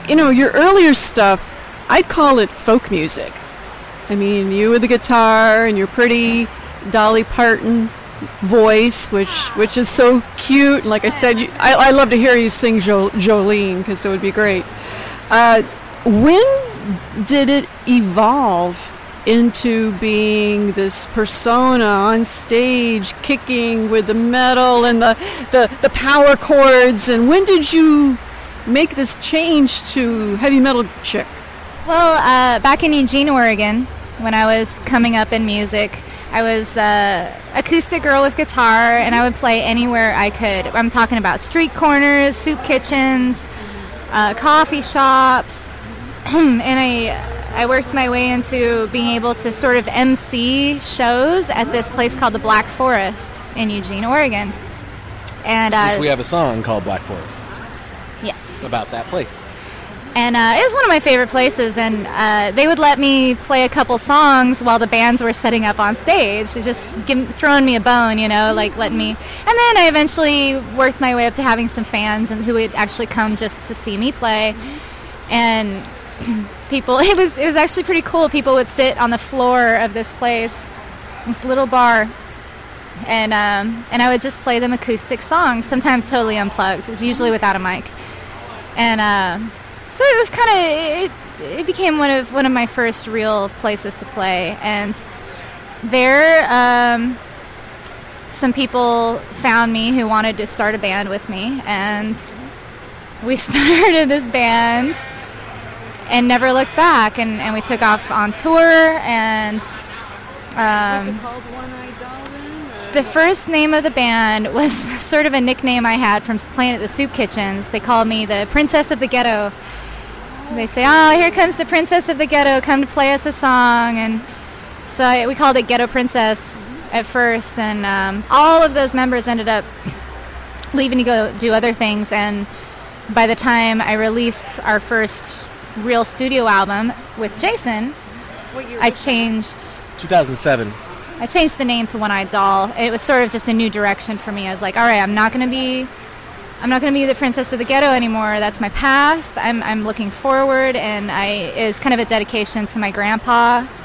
your earlier stuff, I'd call it folk music. I mean, you with the guitar and your pretty Dolly Parton voice, which is so cute. And like I said, I love to hear you sing Jolene, because it would be great. When did it evolve into being this persona on stage, kicking with the metal and the power chords? And when did you make this change to heavy metal chick? Well, back in Eugene, Oregon, when I was coming up in music, I was acoustic girl with guitar, and I would play anywhere I could. I'm talking about street corners, soup kitchens, coffee shops, and I worked my way into being able to sort of MC shows at this place called the Black Forest in Eugene, Oregon. And which we have a song called Black Forest. Yes. About that place. And it was one of my favorite places, and they would let me play a couple songs while the bands were setting up on stage. It's just throwing me a bone, like letting me. And then I eventually worked my way up to having some fans and who would actually come just to see me play. And people, it was actually pretty cool. People would sit on the floor of this place, this little bar, and I would just play them acoustic songs, sometimes totally unplugged. It was usually without a mic. And so it was kind of, it became one of my first real places to play. And there, some people found me who wanted to start a band with me, and we started this band and never looked back. And we took off on tour, and Was it called One-Eyed Doll then? the first name of the band was sort of a nickname I had from playing at the soup kitchens. They called me the Princess of the Ghetto. They say, "Oh, here comes the Princess of the Ghetto, come to play us a song." And so we called it Ghetto Princess at first, and all of those members ended up leaving to go do other things. And by the time I released our first real studio album with Jason, I changed 2007. I changed the name to One-Eyed Doll. It was sort of just a new direction for me. I was like, all right, I'm not going to be the Princess of the Ghetto anymore. That's my past. I'm looking forward, and it was kind of a dedication to my grandpa,